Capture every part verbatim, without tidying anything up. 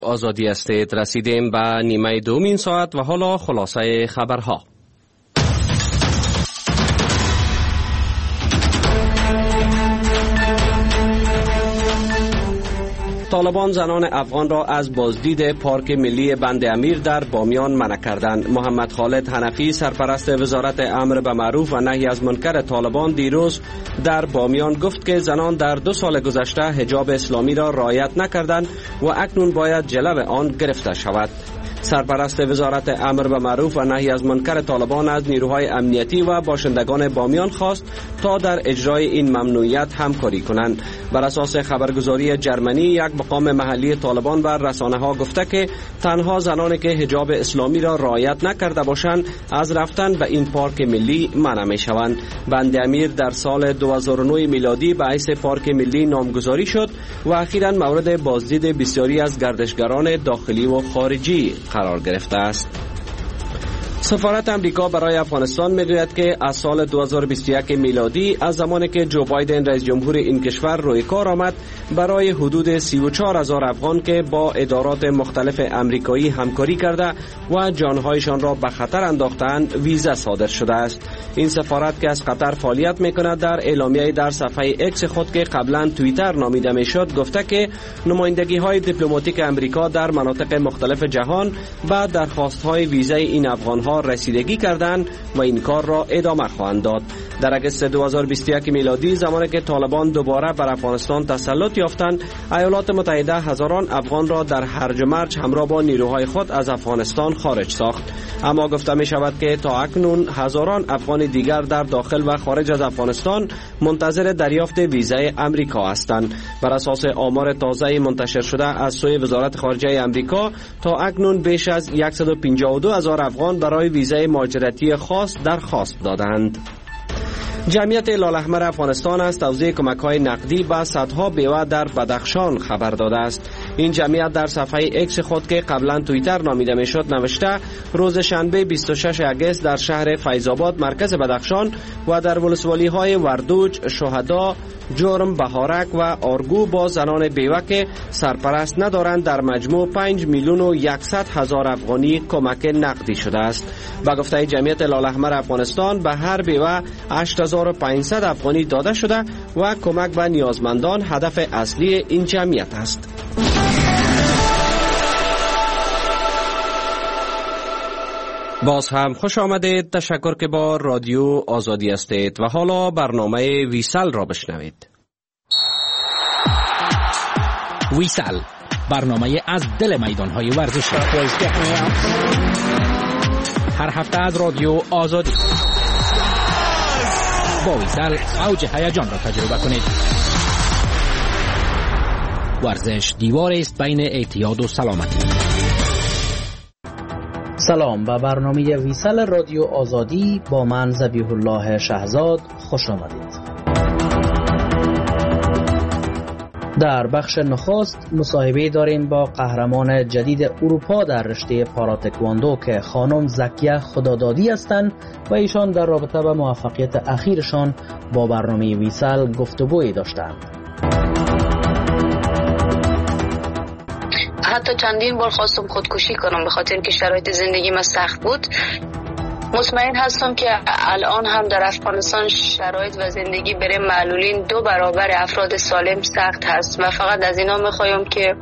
آزادی استید رسیدیم به نیمه دومین ساعت و حالا خلاصه خبرها. طالبان زنان افغان را از بازدید پارک ملی بند امیر در بامیان منع کردند. محمد خالد حنفی سرپرست وزارت امر به معروف و نهی از منکر طالبان دیروز در بامیان گفت که زنان در دو سال گذشته حجاب اسلامی را رعایت نکردند و اکنون باید جلو آن گرفته شود. سرپرست وزارت امر به معروف و نهی از منکر طالبان از نیروهای امنیتی و باشندگان بامیان خواست تا در اجرای این ممنوعیت همکاری کنند. بر اساس خبرگزاری جرمنی، یک مقام محلی طالبان بر رسانه‌ها گفته که تنها زنانی که حجاب اسلامی را رعایت نکرده باشند از رفتن به این پارک ملی منع می‌شوند. بند امیر در سال دو هزار و نه میلادی به حیث پارک ملی نامگذاری شد و اخیراً مورد بازدید بسیاری از گردشگران داخلی و خارجی قرار گرفته است. سفارت امریکا برای افغانستان میگوید که از سال دو هزار و بیست و یک میلادی، از زمانی که جو بایدن رئیس جمهور این کشور روی کار آمد، برای حدود سی و چهار هزار افغان که با ادارات مختلف امریکایی همکاری کرده و جانهایشان را به خطر انداختند ویزا صادر شده است. این سفارت که از قطر فعالیت میکند در اعلامیه در صفحه اکس خود که قبلا توییتر نامیده میشد گفته که نمایندگی های دیپلماتیک امریکا در مناطق مختلف جهان به درخواست های ویزای این افغان ها رسیدگی کردند و این کار را ادامه خواهند داد. در اگست دو هزار و بیست و یک میلادی، زمانی که طالبان دوباره بر افغانستان تسلط یافتند، ایالات متحده هزاران افغان را در هرج و مرج همراه با نیروهای خود از افغانستان خارج ساخت. اما گفته می شود که تا اکنون هزاران افغان دیگر در داخل و خارج از افغانستان منتظر دریافت ویزای امریکا هستند. بر اساس آمار تازه منتشر شده از سوی وزارت خارجه امریکا، تا اکنون بیش از صد و پنجاه و دو هزار افغان برای ویزای مهاجرتی خاص درخواست دادند. جمعیت هلال احمر افغانستان از توزیع کمک‌های نقدی به صدها بیوه در بدخشان خبر داده است. این جمعیت در صفحه اکس خود که قبلا توییتر نامیده میشد نوشته: روز شنبه بیست و شش اگست در شهر فیض‌آباد مرکز بدخشان و در ولسوالی‌های وردوج، شهدا، جرم، بهارک و آرگو با زنان بیوه که سرپرست ندارند در مجموع پنج میلیون و صد هزار افغانی کمک نقدی شده است. با گفته جمعیت هلال احمر افغانستان، به هر بیوه هشت هزار و پانصد افغانی داده شده و کمک به نیازمندان هدف اصلی این جمعیت است. باز هم خوش آمدید. تشکر که با رادیو آزادی هستید و حالا برنامه ویسل را بشنوید. ویسل، برنامه از دل میدانهای ورزشی، هر هفته از رادیو آزادی. با ویسل اوج هیجان را تجربه کنید. ورزش دیوار است بین اعتیاد و سلامتی. سلام، به برنامه ویسل رادیو آزادی با من ذبیح الله شهزاد خوش آمدید. در بخش نخست مصاحبه داریم با قهرمان جدید اروپا در رشته پاراتکواندو که خانم زکیه خدادادی هستند و ایشان در رابطه با موفقیت اخیرشان با برنامه ویسل گفتگویی داشتند. حتی چندین بار خواستم خودکشی کنم به خاطر اینکه شرایط زندگی من سخت بود. مطمئن هستم که الان هم در افغانستان شرایط و زندگی برای معلولین دو برابر افراد سالم سخت هست و فقط از اینا میخوایم که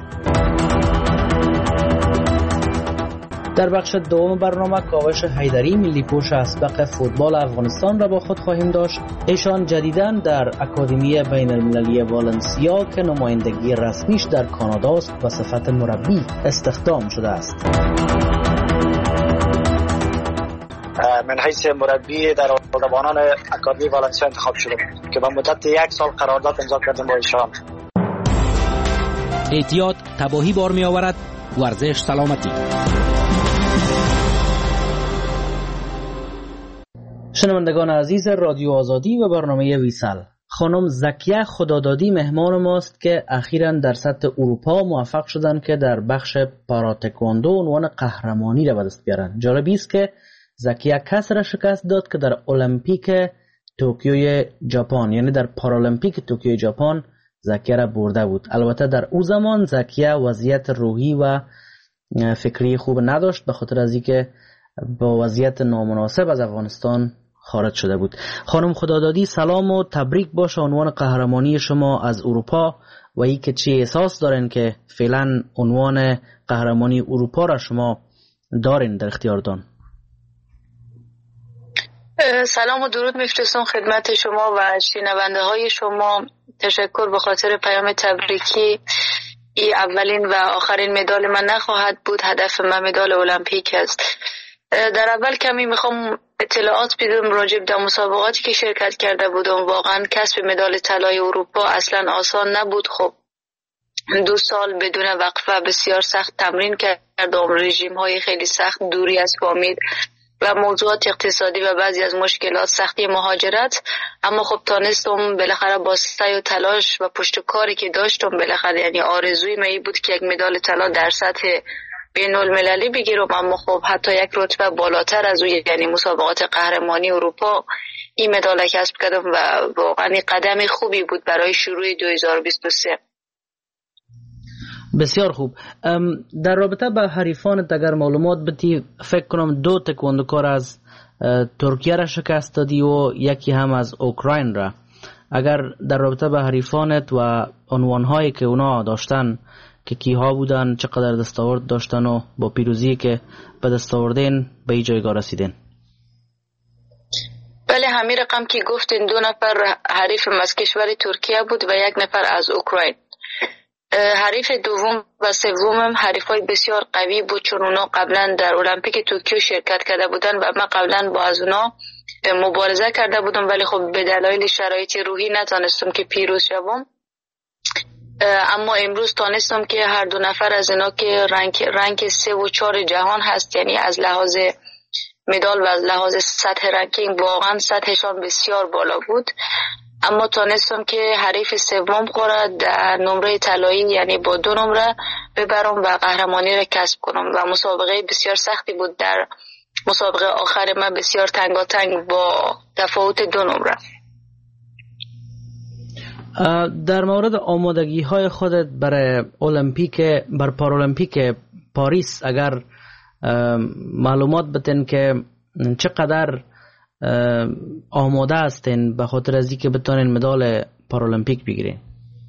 در بخش دوم برنامه کاوش حیدری، ملی پوش اسبق فوتبال افغانستان را با خود خواهیم داشت. ایشان جدیداً در اکادمی بین المللی والنسیا که نمایندگی رسمیش در کانادا است و صفت مربی استخدام شده است. من حیث مربی در دروازه‌بانان اکادمی والنسیا انتخاب شدم که با مدت یک سال قرارداد امضا کردم با ایشان. اعتیاد تباهی بار می آورد، ورزش سلامتی. شنوندگان عزیز رادیو آزادی و برنامه ویسل، خانم زکیه خدادادی مهمان ماست که اخیراً در سطح اروپا موفق شدن که در بخش پاراتکواندو عنوان قهرمانی را به دست بیارن. جالبی است که زکیه کس را شکست داد که در المپیک توکیوی ژاپن، یعنی در پارالمپیک توکیوی ژاپن زکیه را برده بود. البته در او زمان زکیه وضعیت روحی و فکری خوب نداشت، به خاطر از اینکه با وضعیت نامناسب از افغانستان خارج شده بود. خانم خدادادی سلام و تبریک باشه عنوان قهرمانی شما از اروپا و ای که چی احساس دارین که فعلا عنوان قهرمانی اروپا را شما دارین در اختیاردان. سلام و درود میفرستم خدمت شما و شنونده های شما. تشکر به خاطر پیام تبریکی. ای اولین و آخرین مدال من نخواهد بود. هدف من مدال المپیک است. در اول کمی میخوام اطلاعات بدم راجع به مسابقاتی که شرکت کرده بودم. واقعا کسب مدال طلای اروپا اصلا آسان نبود. خب دو سال بدون وقفه بسیار سخت تمرین کردم، رژیم های خیلی سخت، دوری از فامیل و موضوعات اقتصادی و بعضی از مشکلات، سختی مهاجرت. اما خب تانستم بالاخره با سعی و تلاش و پشت کاری که داشتم بالاخره، یعنی آرزوی من بود که یک مدال طلا در سطح بین المللی بگیرم. اما خب حتی یک رتبه بالاتر از اون، یعنی مسابقات قهرمانی اروپا، این مدال کسب کردم و واقعا قدم خوبی بود برای شروع دو هزار و بیست و سه. بسیار خوب. در رابطه با حریفانت اگر معلومات بدی، فکر کنم دو تکواندوکار از ترکیه را شکست دادی و یکی هم از اوکراین را. اگر در رابطه با حریفانت و عنوانهایی که اونا داشتن که کیها بودن، چقدر دستاورد داشتن و با پیروزی که به دست آوردین به این جایگاه رسیدین؟ بله، همین رقم که گفتین دو نفر حریفم از کشور ترکیه بود و یک نفر از اوکراین. حریف دوم و سومم حریفای بسیار قوی بود، چون اونا قبلا در المپیک توکیو شرکت کرده بودن و من قبلا با از اونا مبارزه کرده بودم، ولی خب به دلایل شرایط روحی نتونستم که پیروز شوم. اما امروز تانستم که هر دو نفر از اینا که رنگ رنگ سه و چهار جهان هست، یعنی از لحاظ مدال و از لحاظ سطح رنکینگ واقعا سطحشان بسیار بالا بود. اما تانستم که حریف سوم خورد در نمره طلایی، یعنی با دو نمره ببرم و قهرمانی را کسب کنم و مسابقه بسیار سختی بود. در مسابقه آخر من بسیار تنگاتنگ با تفاوت دو نمره. در مورد آمادگی های خودت برای المپیک بر پارالمپیک پاریس اگر معلومات بتین که چقدر آماده هستین به خاطر از اینکه بتونین مدال پارالمپیک بگیرین؟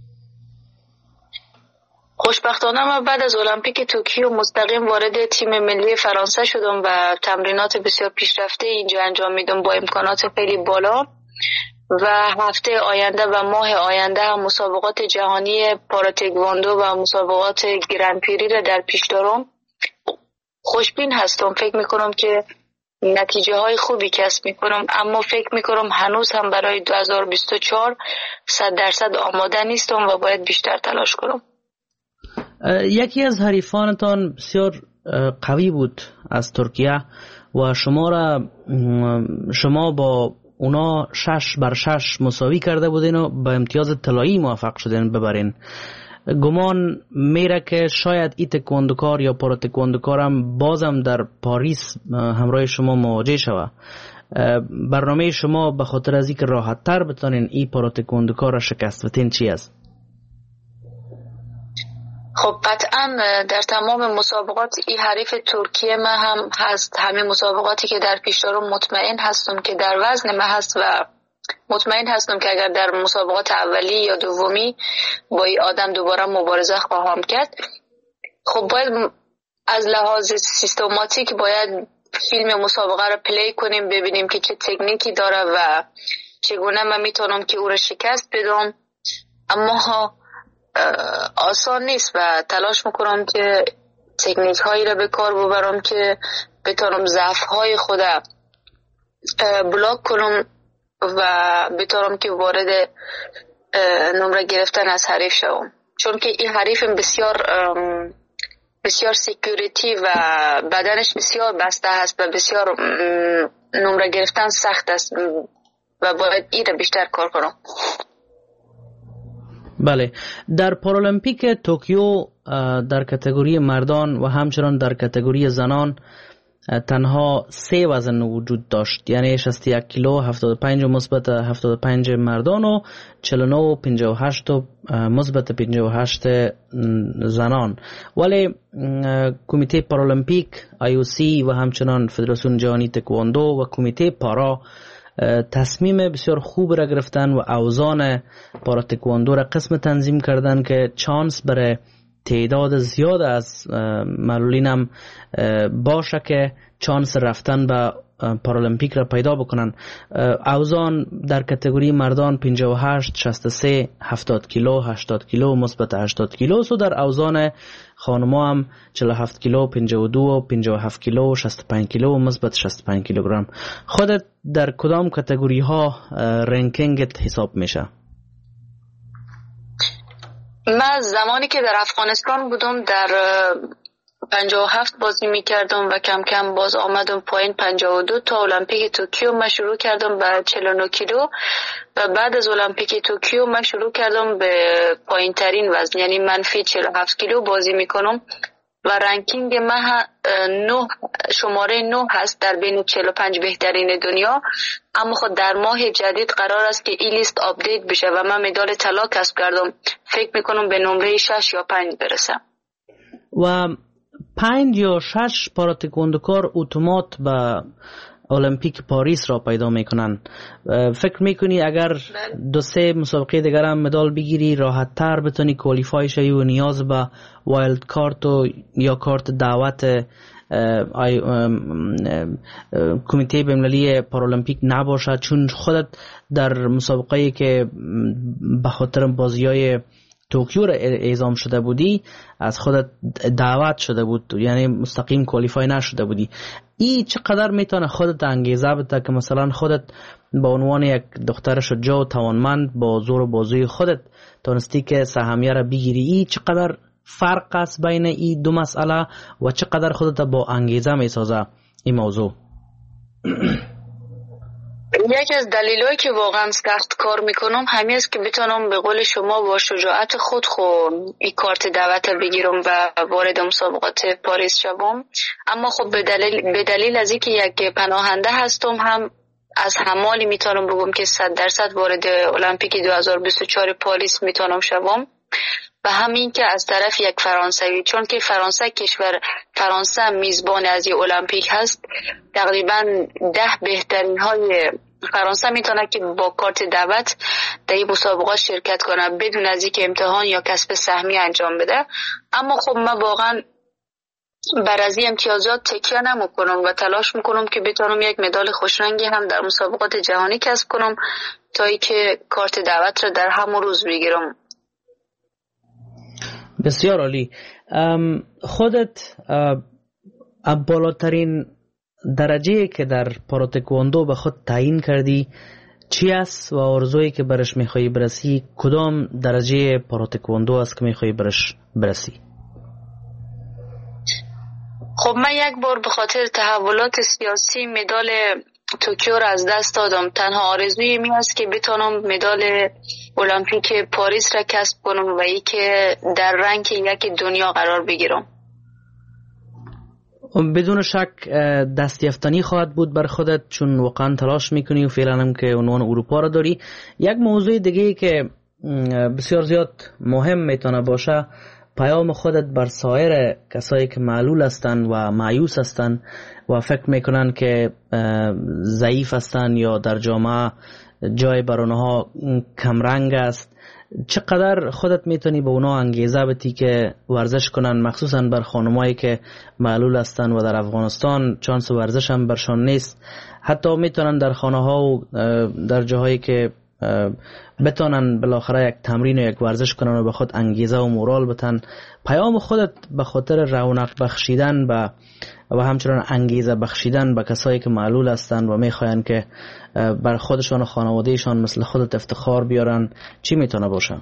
خوشبختانه من بعد از المپیک توکیو مستقیم وارد تیم ملی فرانسه شدم و تمرینات بسیار پیشرفته اینجا انجام میدم با امکانات خیلی بالا و هفته آینده و ماه آینده هم مسابقات جهانی پاراتکواندو و مسابقات گرند پری را در پیش دارم. خوشبین هستم، فکر میکنم که نتیجه های خوبی کسب میکنم، اما فکر میکنم هنوز هم برای دو هزار و بیست و چهار صد درصد آماده نیستم و باید بیشتر تلاش کنم. یکی از حریفانتان بسیار قوی بود از ترکیه و شما را شما با اونا شش بر شش مساوی کرده بودین و به امتیاز طلایی موفق شدین ببرین. گمان میره که شاید این تکواندوکار یا پارا تکواندوکار هم بازم در پاریس همراه شما مواجه شود. برنامه شما به خاطر از اینکه راحت تر بتونین این پارا تکواندوکار را شکست بدین چی است؟ خب قطعا در تمام مسابقات این حریف ترکیه من هم هست. همه مسابقاتی که در پیش دارم مطمئن هستم که در وزن من هست و مطمئن هستم که اگر در مسابقات اولی یا دومی با این آدم دوباره مبارزه خواهم کرد. خب باید از لحاظ سیستماتیک باید فیلم مسابقه رو پلی کنیم، ببینیم که چه تکنیکی داره و چگونه من میتونم که او رو شکست بدم. اما آسان نیست و تلاش میکنم که تکنیک هایی رو به کار ببرم که بتونم ضعف های خودم بلاک کنم و بتونم که وارد نمره گرفتن از حریف شوم، چون که این حریف بسیار بسیار سیکیوریتی و بدنش بسیار بسته هست و بسیار نمره گرفتن سخت است و باید این رو بیشتر کار کنم. بله، در پارالمپیک توکیو در کاتگوری مردان و همچنان در کاتگوری زنان تنها سه وزن وجود داشت، یعنی شصت و یک کیلو، هفتاد و پنج مثبت هفتاد و پنج مردان و چهل و نه و پنجاه و هشت مثبت پنجاه و هشت زنان. ولی کمیته پارالمپیک آی او سی و همچنان فدراسیون جهانی تکواندو و کمیته پارا تصمیم بسیار خوب را گرفتن و اوزان پارا تکواندو را قسم تنظیم کردن که چانس برای تعداد زیاد از معلولین هم باشه که چانس رفتن به پارالمپیک را پیدا بکنن. اوزان در کاتگوری مردان پنجاه و هشت، شصت و سه، هفتاد کیلو، هشتاد کیلو مثبت هشتاد کیلو و در اوزان خانما هم چهل و هفت کیلو، پنجاه و دو، پنجاه و هفت کیلو، شصت و پنج کیلو مثبت شصت و پنج کیلوگرم. خودت در کدام کاتگوری ها رنکینگت حساب میشه؟ من زمانی که در افغانستان بودم در پنجاه و هفت بازی میکردم و کم کم باز آمدم پایین پنجاه و دو تا المپیک توکیو من شروع کردم به چهل و نه کیلو و بعد از المپیک توکیو من شروع کردم به پایین ترین وزن، یعنی منفی چهل و هفت کیلو بازی میکنم و رنکینگ من نه شماره نه هست در بین چهل و پنج بهترین دنیا. اما خود در ماه جدید قرار است که این لیست آپدیت بشه و من مدال طلا کسب کردم، فکر میکنم به نمره شش یا پنج برسم. و پنج یا شش پارا تکواندوکار اتومات به المپیک پاریس را پیدا میکنن. فکر میکنی اگر دو سه مسابقه دیگر هم مدال بگیری راحت تر بتونی کوالیفای شوی و نیاز به وایلد کارت و یا کارت دعوت کمیته بین‌المللی پارالمپیک نباشه، چون خودت در مسابقه‌ای که به خاطر بازی‌های توکیو را اعزام شده بودی از خودت دعوت شده بود، یعنی مستقیم کوالیفای نشده بودی. ای چقدر میتونه خودت انگیزه بده که مثلا خودت به عنوان یک دختر شجاع و توانمند با زور و بازوی خودت تونستی که سهمیه را بگیری؟ ای چقدر فرق است بین این دو مسئله و چقدر خودت با انگیزه میسازه این موضوع؟ یکی از دلایلی که واقعا سخت کار میکنم همین است که بتونم به قول شما با شجاعت خود خو این کارت دعوت بگیرم و وارد مسابقات پاریس شوم. اما خب به دلیل به دلیل از اینکه یک پناهنده هستم هم از همالی میتونم بگم که صد درصد وارد المپیک دو هزار و بیست و چهار پاریس میتونم شوم و همین که از طرف یک فرانسوی، چون که فرانسه کشور فرانسه میزبان از این المپیک هست، تقریبا ده بهترین های فرانسه میتونه که با کارت دعوت در این مسابقات شرکت کنه بدون از اینکه امتحان یا کسب سهمیه انجام بده. اما خب من واقعا بر از این امتیازات تکیه نمیکنم و تلاش میکنم که بتونم یک مدال خوشرنگی هم در مسابقات جهانی کسب کنم تا اینکه کارت دعوت را در همون روز بگیرم. بسیار عالی. خودت بالاترین درجه که در پارا تکواندو به خود تعیین کردی چی است و آرزویی که برش میخوایی برسی کدام درجه پارا تکواندو است که میخوایی برش برسی؟ خب من یک بار به خاطر تحولات سیاسی مدال توکیو را از دست دادم. تنها آرزوی می است که بتونم مدال المپیک پاریس را کسب کنم و ای که در رنک یک دنیا قرار بگیرم. بدون شک دستیافتنی خواهد بود بر خودت، چون واقعا تلاش میکنی و فعلا هم که عنوان اروپا را داری. یک موضوع دیگه که بسیار زیاد مهم میتونه باشه پیام خودت بر سایر کسایی که معلول هستن و مایوس هستن و فکر میکنن که ضعیف هستن یا در جامعه جای بر اونها کمرنگ است. چقدر خودت میتونی به اونا انگیزه بدی که ورزش کنن، مخصوصا بر خانمایی که معلول هستن و در افغانستان چانس ورزش هم برشان نیست، حتی میتونن در خانه ها و در جاهایی که بتونن بالاخره یک تمرین و یک ورزش کنن و به خود انگیزه و مورال بتن. پیام خودت به خاطر رونق بخشیدن و و همچنان انگیزه بخشیدن به کسایی که معلول هستن و میخواین که بر خودشان و خانوادهشان مثل خودت افتخار بیارن چی میتونه باشه؟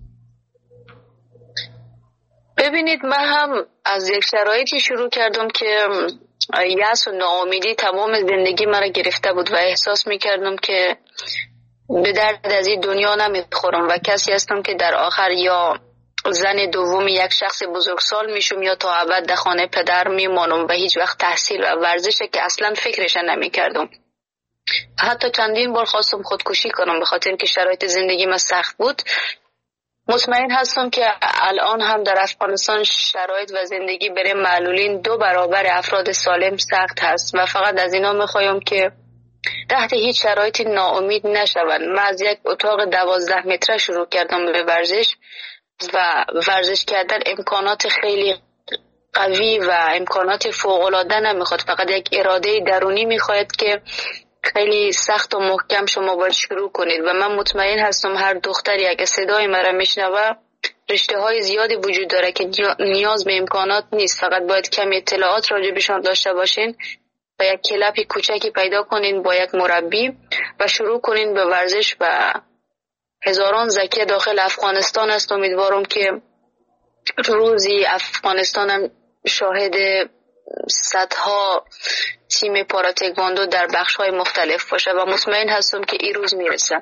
ببینید من هم از یک شرایطی شروع کردم که یأس و ناامیدی تمام زندگی مرا گرفته بود و احساس میکردم که به درد از این دنیا نمیخورم و کسی هستم که در آخر یا زن دوم یک شخص بزرگسال میشم یا تا ابد در خانه پدر میمانم و هیچ وقت تحصیل و ورزش که اصلا فکرش نمیکردم. حتی چندین بار خواستم خودکشی کنم به خاطر اینکه شرایط زندگی من سخت بود. مطمئن هستم که الان هم در افغانستان شرایط و زندگی برای معلولین دو برابر افراد سالم سخت هست و فقط از اینا میخوایم که تحت هیچ شرایطی ناامید نشوند. من از یک اتاق دوازده متره شروع کردم به ورزش و ورزش کردن امکانات خیلی قوی و امکانات فوق‌العاده نمیخواد، فقط یک اراده درونی میخواد که خیلی سخت و محکم شما باید شروع کنید و من مطمئن هستم هر دختری اگه صدای مرا میشنوه رشته های زیادی وجود داره که نیاز به امکانات نیست، فقط باید کمی اطلاعات راجبشان داشته باشین و یک کلپی کوچکی پیدا کنین با یک مربی و شروع کنین به ورزش و هزاران زکی داخل افغانستان است. امیدوارم که روزی افغانستان هم شاهد صدها تیم پارا تکواندو در بخش‌های مختلف باشه و مطمئن هستم که این روز میرسه.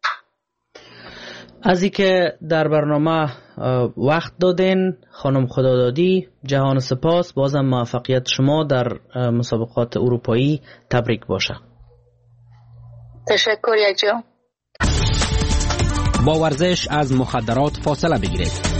از اینکه در برنامه وقت دادین خانم خدادادی، جهان سپاس. بازم موفقیت شما در مسابقات اروپایی تبریک باشه. تشکر یکجا. با ورزش از مخدرات فاصله بگیرید.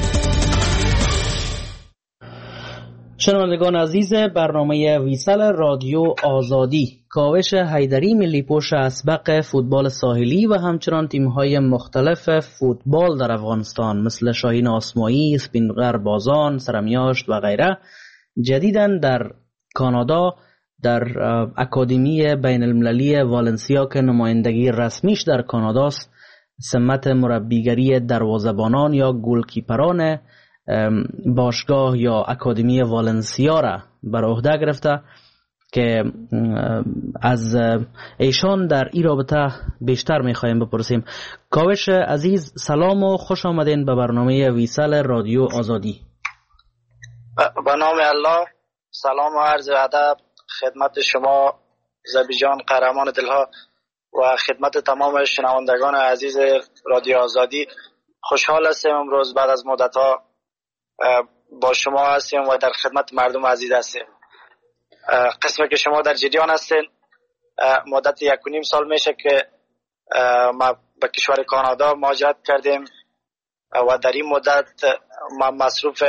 شنوندگان عزیز برنامه ویسل رادیو آزادی، کاوش حیدری ملی پوش اسبق فوتبال ساحلی و همچنان تیم‌های مختلف فوتبال در افغانستان مثل شاهین آسمایی، اسپینغر بازان، سرمیاشت و غیره جدیداً در کانادا در اکادمی بین المللی والنسیا که نمایندگی رسمیش در کاناداست سمت مربیگری دروازه‌بانان یا گلکیپران باشگاه یا اکادمی والنسیا را بر عهده گرفته که از ایشان در این رابطه بیشتر میخوایم بپرسیم. کاوش عزیز سلام و خوش آمدین به برنامه ویسل رادیو آزادی. به نام الله سلام و عرض ادب خدمت شما زبی جان قهرمان دلها و خدمت تمام شنوندگان عزیز رادیو آزادی. خوشحال هستیم امروز بعد از مدت ها با شما هستیم و در خدمت مردم عزیز هستیم. قسمی که شما در جریان هستین مدت یک و نیم سال میشه که ما به کشور کانادا مهاجرت کردیم و در این مدت ما مصروف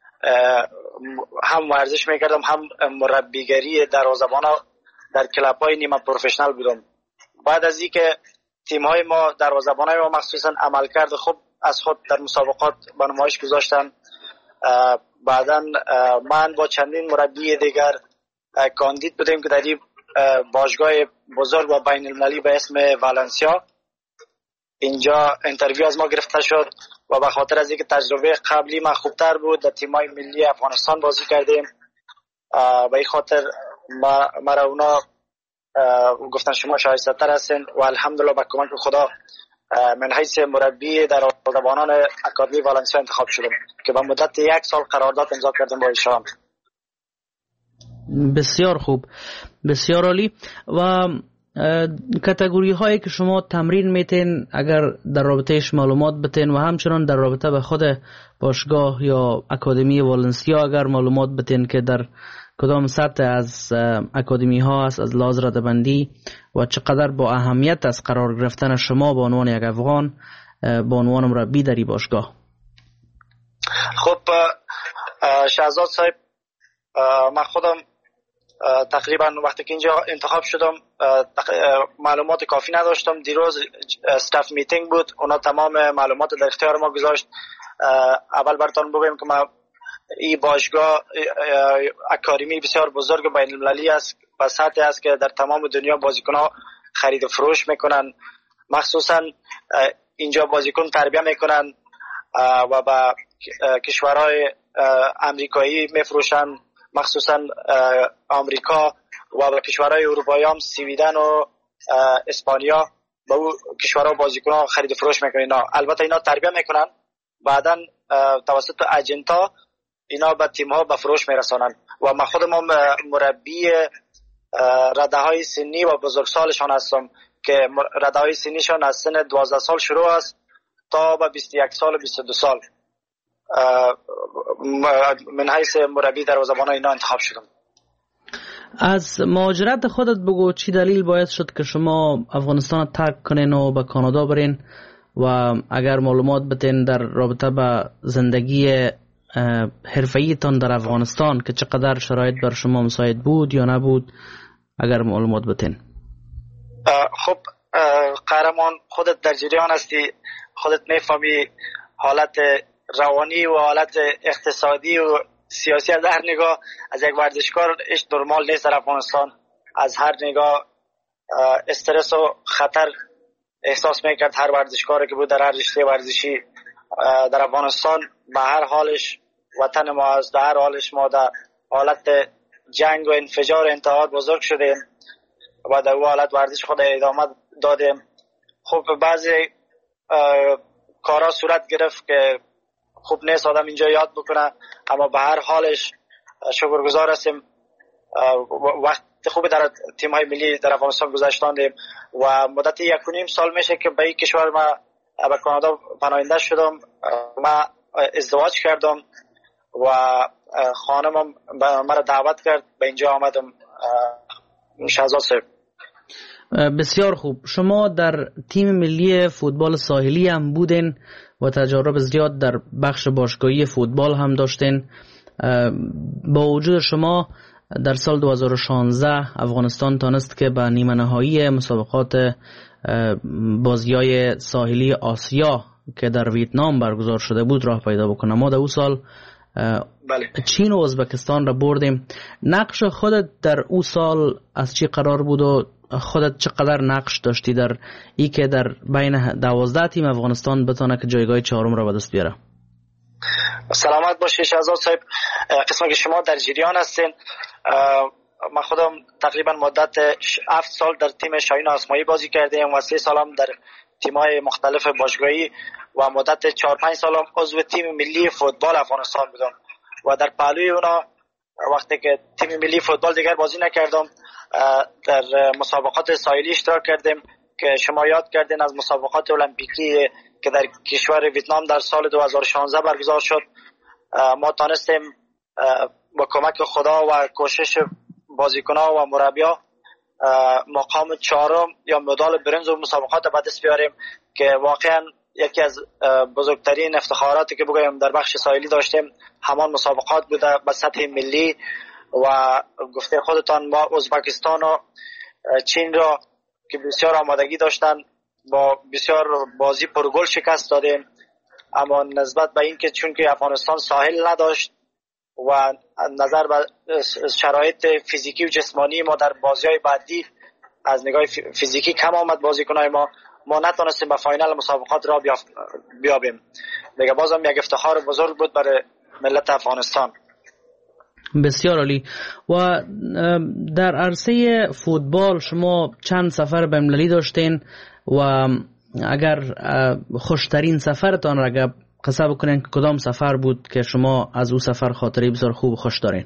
هم ورزش میکردم هم مربیگری دروازه‌بانا در کلاب های نیمه پروفشنال بودم. بعد از اینکه تیم های ما دروازه‌بانای ما مخصوصا عملکرد خوب از خود در مسابقات به نمایش گذاشتن، بعداً من با چندین مربی دیگر کاندید بودیم که در این باشگاه بزرگ و بین المللی به اسم والنسیا اینجا انترویو از ما گرفته شد و به خاطر از اینکه تجربه قبلی ما خوبتر بود در تیم‌های ملی افغانستان بازی کردیم به این خاطر مرا اونا گفتن شما شایسته تر هستین و الحمدلله با کمک خدا من حیث مربی در دروازه‌بانان اکادمی والنسیا انتخاب شدم که با مدت یک سال قرارداد امضا کردم با ایشان. بسیار خوب، بسیار عالی. و کاتگوری هایی که شما تمرین میتین اگر در رابطهش معلومات بتین و همچنان در رابطه به خود باشگاه یا اکادمی والنسیا اگر معلومات بتین که در کدام سطح از اکادمی ها است از لحاظ رده‌بندی و چقدر با اهمیت از قرار گرفتن شما به عنوان یک افغان به عنوان مربی در این باشگاه. خب شهزاد صاحب، من خودم تقریبا وقتی که اینجا انتخاب شدم معلومات کافی نداشتم. دیروز استاف میتینگ بود، اونا تمام معلومات در اختیار ما گذاشت. اول براتون بگم که ما این باشگاه اکادمی بسیار بزرگ بین المللی است و سطحی است که در تمام دنیا بازیکن‌ها خرید و فروش میکنن، مخصوصا اینجا بازیکن تربیت میکنن و با کشورهای امریکایی میفروشن، مخصوصا آمریکا و با کشورهای اروپایی هم سویدن و اسپانیا با او کشورها بازیکن‌ها خرید و فروش میکنن. البته اینا تربیت میکنن، بعداً توسط اجنتا اینا به تیم ها به فروش میرسانن و من خودم هم مربی رده های سنی و بزرگسالشان هستم که رده های سنیشان از سن دوازده سال شروع است تا به بیست و یک سال و بیست و دو سال. من حیث مربی دروازه‌بان اینا انتخاب شدم. از مهاجرت خودت بگو چی دلیل باعث شد که شما افغانستان ترک کنین و به کانادا برین و اگر معلومات بتین در رابطه با زندگی حرفه‌ای تان در افغانستان که چقدر شرایط بر شما مساعد بود یا نبود، اگر معلومات بتین. خب قهرمان خودت در جریان هستی، خودت میفهمی حالت روانی و حالت اقتصادی و سیاسی از هر نگاه از یک ورزشکار اش نرمال نیست در افغانستان. از هر نگاه استرس و خطر احساس میکرد هر ورزشکاری که بود در هر رشته ورزشی در افغانستان. به هر حالش وطن ما است، در هر حالش ما در حالت جنگ و انفجار انتحار بزرگ شدیم و در اون حالت ورزش خود ادامه دادیم. خب بعضی کارا صورت گرفت که خوب نیست آدم اینجا یاد بکنه، اما به هر حالش شکرگزار هستیم. وقت خوبی در تیم های ملی در افغانستان گذاشتاندیم و مدت یک و نیم سال میشه که به این کشور ما به کانادا پناهنده شدم. ما ازدواج کردم و خانمم مرا دعوت کرد، به اینجا آمدم. شهزاد صاحب بسیار خوب. شما در تیم ملی فوتبال ساحلی هم بودین و تجارب زیاد در بخش باشگاهی فوتبال هم داشتین. با وجود شما در سال دو هزار و شانزده افغانستان تانست که به نیمه نهایی مسابقات بازی‌های ساحلی آسیا که در ویتنام برگزار شده بود راه پیدا بکنه. ما در اون سال بله. چین و ازبکستان را بردیم. نقش خودت در اون سال از چی قرار بود و خودت چقدر نقش داشتی در ای که در بین دوازده تیم افغانستان بتونه که جایگاه چهارم را به دست بیاره؟ سلامت باشی شهزاد صاحب. قسمت که شما در جریان هستین، من خودم تقریبا مدت هفت سال در تیم شاهین آسمایی بازی کردیم و سه سالم در تیم‌های مختلف باشگاهی و مدت چهار پنج سالم عضو تیم ملی فوتبال افغانستان بودم و در پهلوی اونا وقتی که تیم ملی فوتبال دیگر بازی نکردم در مسابقات ساحلی اشتراک کردیم که شما یاد کردین از مسابقات المپیکی که در کشور ویتنام در سال دو هزار و شانزده برگزار شد. ما تانستیم با کمک خدا و کوشش بازیکن‌ها و مربی‌ها مقام چهارم یا مدال برنز و مسابقات به دست بیاریم که واقعا یکی از بزرگترین افتخاراتی که بگویم در بخش ساحلی داشتیم همان مسابقات بوده به سطح ملی. و گفته خودتان ما ازبکستان و چین را که بسیار آمادگی داشتن با بسیار بازی پرگل شکست دادیم، اما نسبت به این که چون که افغانستان ساحل نداشت و نظر به شرایط فیزیکی و جسمانی ما در بازی‌های بعدی از نگاه فیزیکی کم آمد بازیکن‌های ما ما نتونستیم به فاینال مسابقات را بیابیم. دیگه بازم یک افتخار بزرگ بود برای ملت افغانستان. بسیار عالی. و در عرصه فوتبال شما چند سفر بین‌المللی داشتین و اگر خوشترین سفرتان را اگر قصه بکنین کدام سفر بود که شما از او سفر خاطره بسیار خوب خوش دارین؟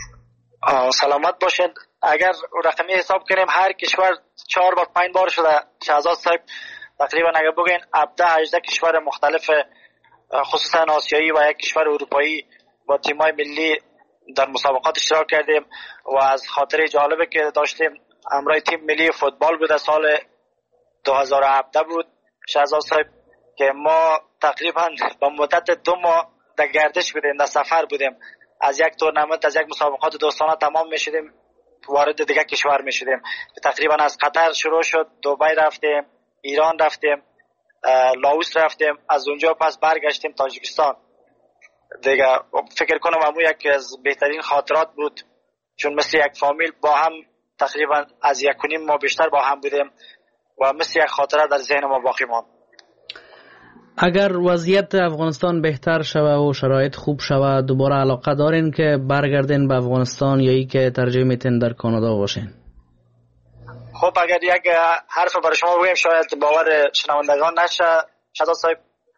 سلامت باشید. اگر رقمی حساب کنیم هر کشور چهار بار پنج بار شده شهزاد صاحب، تقریبا اگر بگین هفده هجده کشور مختلف خصوصا آسیایی و یک کشور اروپایی با تیم‌های ملی در مسابقات اشتراک کردیم و از خاطره جالبه که داشتیم همراه تیم ملی فوتبال بود سال دو هزار و هفده بود شهزاد صاحب که ما تقریبا با مدت دو ماه در گردش بودیم، در سفر بودیم. از یک تورنمنت از یک مسابقات دوستانه تمام میشدیم وارد دیگه کشور میشدیم. تقریبا از قطر شروع شد، دبی رفتیم، ایران رفتیم، لاوس رفتیم، از اونجا پس برگشتیم تاجیکستان. دیگه فکر کنم همون یک از بهترین خاطرات بود چون مثل یک فامیل با هم تقریبا از یک و نیم ماه بیشتر با هم بودیم و مثل یک خاطره در ذهن ما باقی ماند. اگر وضعیت افغانستان بهتر شوه و شرایط خوب شوه دوباره علاقه دارین که برگردین به افغانستان یا ای که ترجیح میتین در کانادا باشین؟ خب اگر یک حرف برای شما بگیم شاید باور شنوندگان نشه شهزاد صاحب،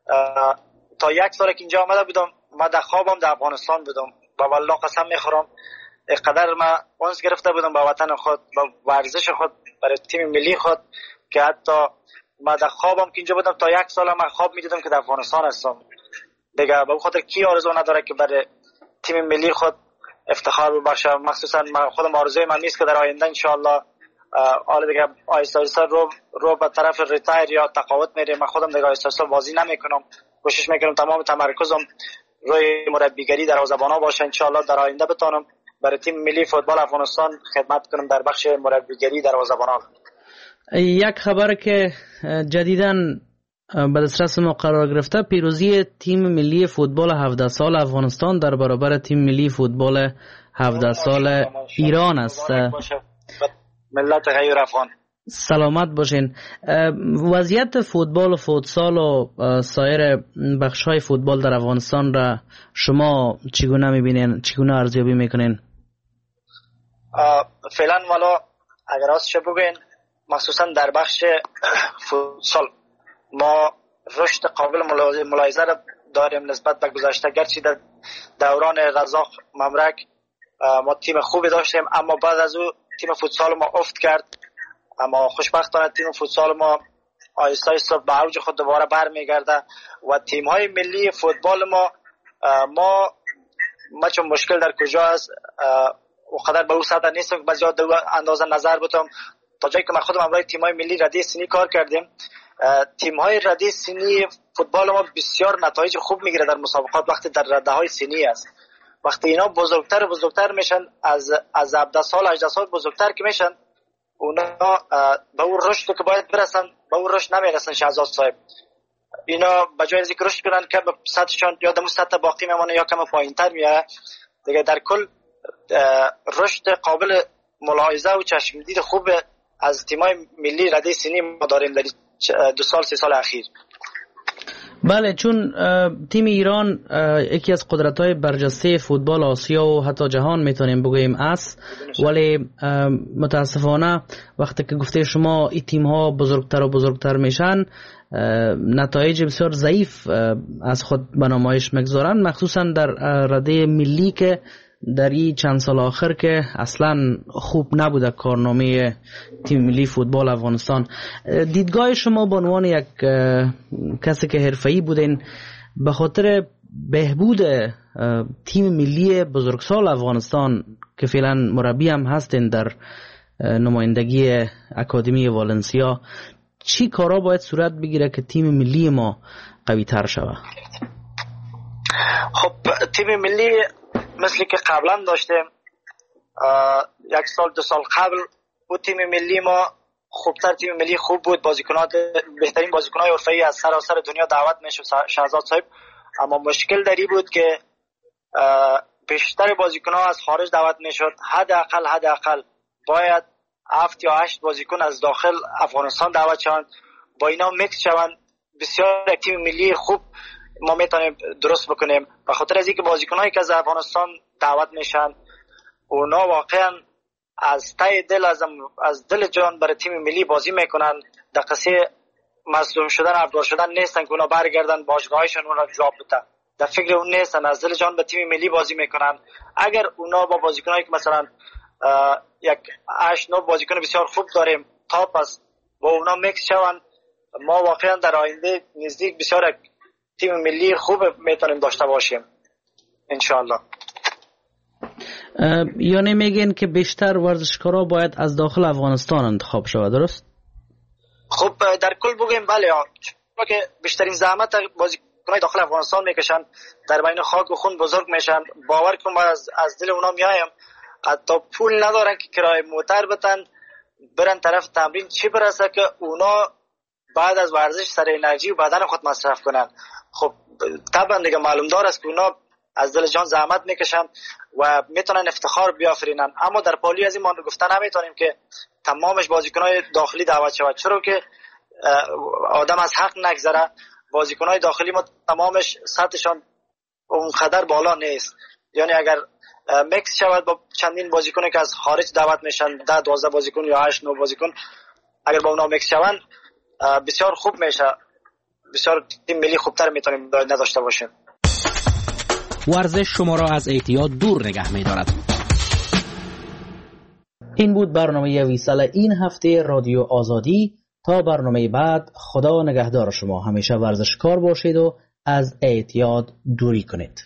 تا یک سال که اینجا آمده بودم من در خوابم در افغانستان بودم و والله قسم میخورم اینقدر من اونس گرفته بودم با وطن خود، با ورزش خود، برای تیم ملی خود که حتی من در خوابم که اینجا بودم تا یک سال من خواب میدیدم که در افغانستان هستم دیگه به خاطر کی آرزو نداره که برای تیم ملی خود افتخار ببخشه. مخصوصا من خودم آرزوی من نیست که در آینده ان شاء الله حالا دیگه آیسته آیسته رو رو به طرف ریتایر یا تقاعد میره. من خودم دیگه آیسته آیسته بازی نمیکنم، کوشش میکنم تمام تمرکزم روی مربیگری دروازه‌بانا باشه. ان شاء الله در آینده بتونم برای تیم ملی فوتبال افغانستان خدمت کنم در بخش مربیگری دروازه‌بانان. یک خبر که جدیداً به دسترس ما قرار گرفته، پیروزی تیم ملی فوتبال هفده سال افغانستان در برابر تیم ملی فوتبال هفده سال ایران است. ملت غیر افغان سلامت باشین. وضعیت فوتبال و فوتسال و سایر بخش‌های فوتبال در افغانستان را شما چگونه می‌بینین، چگونه ارزیابی می‌کنین؟ فعلا والا اگر راستش بگین مخصوصا در بخش فوتسال ما رشد قابل ملاحظه را داریم نسبت به گذشته. گرچه در دوران رزاق ممرک ما تیم خوبی داشتیم اما بعد از او تیم فوتسال ما افت کرد، اما خوشبختانه تیم فوتسال ما آهسته آهسته به اوج خود دوباره برمیگرده و تیم های ملی فوتبال ما ما ما چون مشکل در کجا است و قدر به او سطح نیستم که بسیار دو اندازه نظر بتم. تا جایی که من خودم برای تیم های ملی ردی سنی کار کردیم، تیم های ردی سنی فوتبال ما بسیار نتایج خوب میگیره در مسابقات وقتی در رده های سنی است. وقتی اینا بزرگتر و بزرگتر میشن از از هفده سال هجده سال بزرگتر که میشن اونا به اون رشد که باید برسن به اون رشد نمیرسن. شهزاد صاحب اینا به جای از اینکه رشد کنن که به سطحشان یا دمو سطح باقی میمونه یا کم پایینتر میاد دیگه. در کل رشد قابل ملاحظه و چشمدید خوب از تیمای ملی رده سنی ما داریم در دو سال سه سال اخیر. بله، چون تیم ایران یکی از قدرت‌های برجسته فوتبال آسیا و حتی جهان میتونیم بگوییم است، ولی متاسفانه وقتی که گفته شما این تیم‌ها بزرگتر و بزرگتر میشن نتایج بسیار ضعیف از خود به نمایش میگذارن، مخصوصا در رده ملی که در این چند سال آخر که اصلا خوب نبوده کارنامه تیم ملی فوتبال افغانستان. دیدگاه شما به عنوان یک کسی که حرفه‌ای بودین به خاطر بهبود تیم ملی بزرگسال افغانستان که فعلا مربی هم هستین در نمایندگی اکادمی والنسیا، چی کارا باید صورت بگیره که تیم ملی ما قوی تر شود؟ خب تیم ملی مثل که قبلا داشتیم یک سال دو سال قبل بود تیم ملی ما خوبتر، تیم ملی خوب بود، بازیکنات بهترین بازیکنای حرفه‌ای از سراسر دنیا دعوت میشد شهزاد صاحب. اما مشکل دری بود که بیشتر بازیکن‌ها از خارج دعوت میشد. حداقل حداقل باید هفت یا هشت بازیکن از داخل افغانستان دعوت شوند، با اینا میکس شوند. بسیار تیم ملی خوب ما میتونیم درست بکنیم. به خاطر از اینکه بازیکنایی که از افغانستان دعوت میشن اونا واقعا از ته دل از از دل جان برای تیم ملی بازی میکنن. دقیقه مظلوم شدن افغان شدن نیستن که اونا برگردن باشگاهشون اونا جواب بدن، در فکر اون نیستن، از دل جان به تیم ملی بازی میکنن. اگر اونا با بازیکنایی که مثلا یک هشت نه بازیکن بسیار خوب داریم تاپ است با اونا میکس شوند، ما واقعا در آینده نزدیک بسیار تیم ملی خوب میتونیم داشته باشیم انشاءالله. یعنی میگین که بیشتر ورزشکارا باید از داخل افغانستان انتخاب شود، درست؟ خب در کل بگیم بله، چون که بیشترین زحمت بازیکنای داخل افغانستان میکشن، در بین خاک و خون بزرگ میشن. باور کن ما از, از دل اونا میایم، حتی پول ندارن که کرایه موتر بتن برن طرف تمرین، چی برسه که اونا بعد از ورزش سر انرژی و بدن خود مصرف کنن. خب طبعا دیگه معلوم دار است که اونا از دل جان زحمت میکشن و میتونن افتخار بیافرینن. اما در پالی از این ما گفتن نمیتونیم که تمامش بازیکنای داخلی دعوت شود، چرا که آدم از حق نگذره. بازیکنای داخلی ما تمامش سطحشان اونقدر بالا نیست، یعنی اگر میکس شود با چندین بازیکنی که از خارج دعوت میشن، ده دوازده بازیکن یا هشت نه بازیکن، اگر با اونا میکس شوند بسیار خوب میشه، بسیار تیم ملی خوبتر میتونیم نداشته باشیم. ورزش شما را از اعتیاد دور نگه می‌دارد. این بود برنامه ویسال این هفته رادیو آزادی. تا برنامه بعد، خدا نگهدار شما. همیشه ورزشکار باشید و از اعتیاد دوری کنید.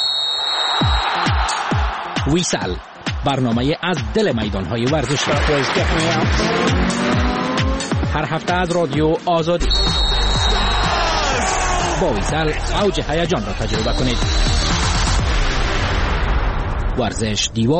ویسل، برنامه از دل میدان‌های ورزشی. هر هفته از رادیو آزادی. با ویسل اوج هیجان را تجربه کنید. ورزش دیوار